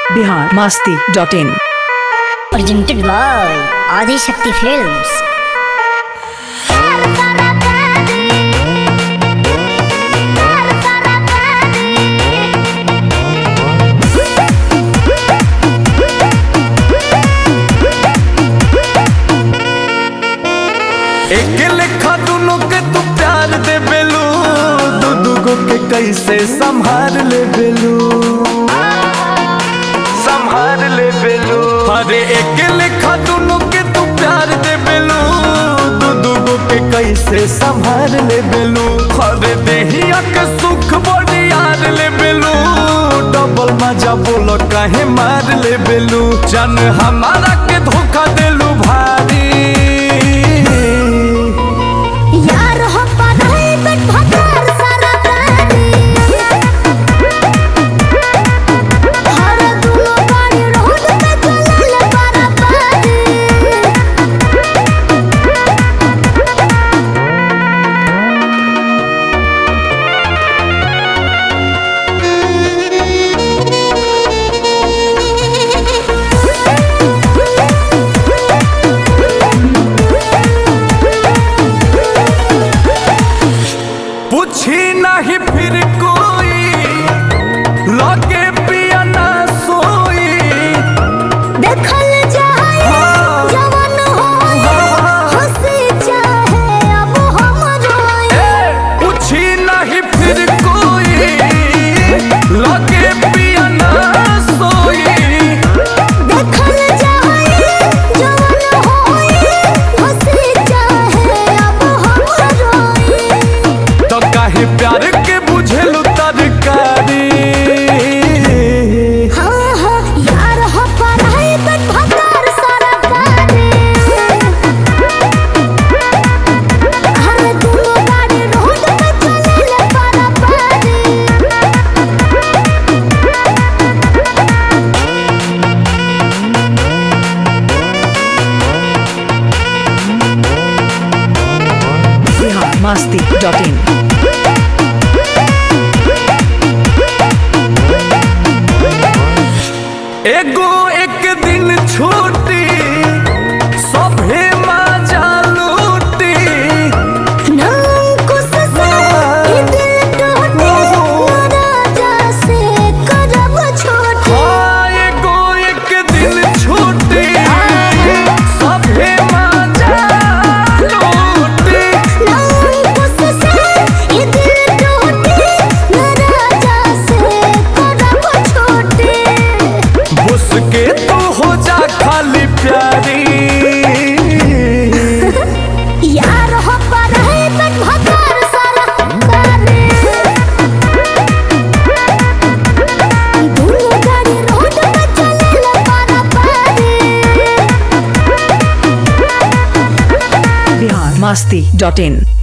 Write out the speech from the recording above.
biharmasti.in presented by Adi Shakti Films. एक लेखा दोनों के तू प्यार दे बेलू, दू दूगो के कैसे संभाल ले बेलू, संभाल ले बेलू। अरे एक लेखा दोनों के तू प्यार दे बेलू, दू दूगो के कैसे संभाल ले बेलू। अरे देहिया के सुख बड़ी यार ले बेलू, डबल मजा बोलो काहे मार ले बेलू। जान हमारा के धोखा देलू भारी, पूछी नहीं फिर कोई लगे पिया ना सोई, देखल जाए जवान होए हंसी चाहे अब हम रोए। पूछी नहीं फिर कोई लगे पिया ना सोई, देखल जाए जवान होए हंसी चाहे अब हम रोए। तो काहे प्यार के बुझेलू तरकारी। हाँ हाँ यार हो पढ़ाई तक भकार सारा पानी, हर दूनो गाड़ी रोड पे चले ले पारा पानी। biharmasti.in एगो एक दिन छूटी सभे मजा लूटी, नामुकुस से ये दिल टूटे राजा से करब छोटे। हाँ एगो एक दिन छूटी सभे मजा लूटी। नामुकुस से ये दिल टूटे राजा से करब छोटे। बुस के तू हो जा खाली प्यारी, यार हो पढ़ाई तक भकार सारा पानी, दूनो गाड़ी रोड पे चले ले पारा पानी। biharmasti.in